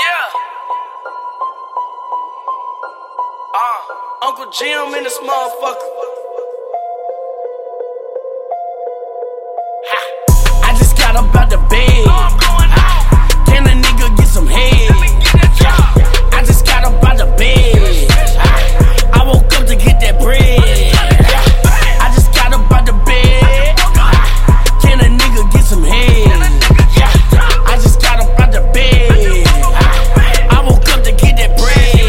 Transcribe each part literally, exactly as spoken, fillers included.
Yeah. Uh, Uncle Jim in this motherfucker. Ha. I just got up out the bed. I'm going out. Can a nigga get some head? Let me get that job. I just got up out the bed. I woke up to get that bread. I just got up out the bed. Can a nigga get some head? I just got up out the bed. I woke up to get that bread.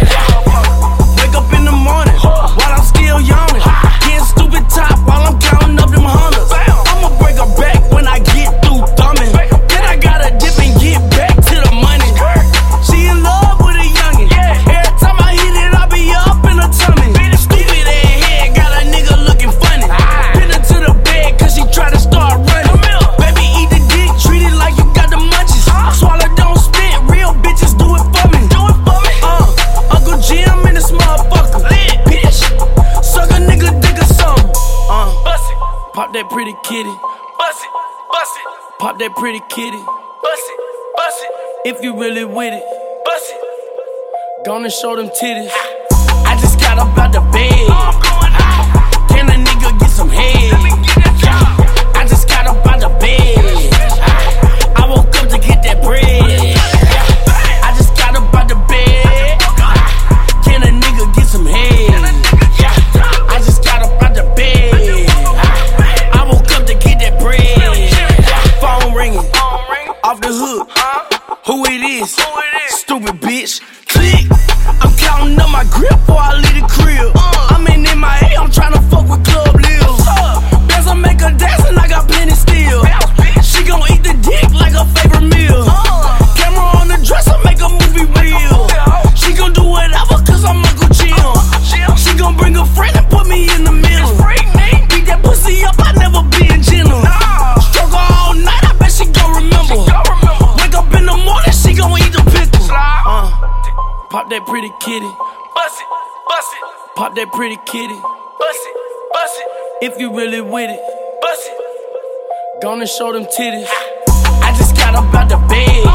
Wake up in the morning while I'm still yawning. Getting stupid top while I'm counting up them hundreds. I'ma break her back when I get through thumbing. Then I gotta dip and get back to the money. She in love with a youngin'. Every time I hit it, I be up in her tummy. Stupid ass head got a nigga looking funny. Pin her to the bed cause she try to start running. Baby, eat the dick, treat it like you got the munchies. Swallow, don't spit, real bitches do it for me. Do it for me. Uh, Uncle Jim in this motherfucker. Lit, bitch. Suck a nigga dick or something. Uh, bust it. Pop that pretty kitty. Bust it, bust it. Pop that pretty kitty. Bust it, bust it. If you really with it, bust it. Gonna show them titties. I just got up out the bed. I'm going out. Can a nigga get some head? Let me get that job. I just got up out the bed. I woke up to get that bread. I just got up out the bed. Can a nigga get some head? I just got up out the bed. I woke up to get that bread. Phone ringing, off the hook. Who it is? Stupid bitch. Click. I'm counting up my grip before I leave the crib. I'm in M I A, I'm tryna fuck with Club Lil. Bands I make her dance and I got plenty still. She gon' eat the dick like her favorite meal. Camera on the dresser, make a movie real. She gon' do whatever cause I'm Uncle Jim. She gon' bring a friend and put me in the middle. Beat that pussy up, I never been gentle. Stroke her all night, I bet she gon' remember. Wake up in the morning, she gon' eat the pickle. Uh, pop that pretty kitty. Bust it, bust it. Pop that pretty kitty. Bust it, bust it. If you really with it, bust it. Gonna show them titties. I just got up out the bed.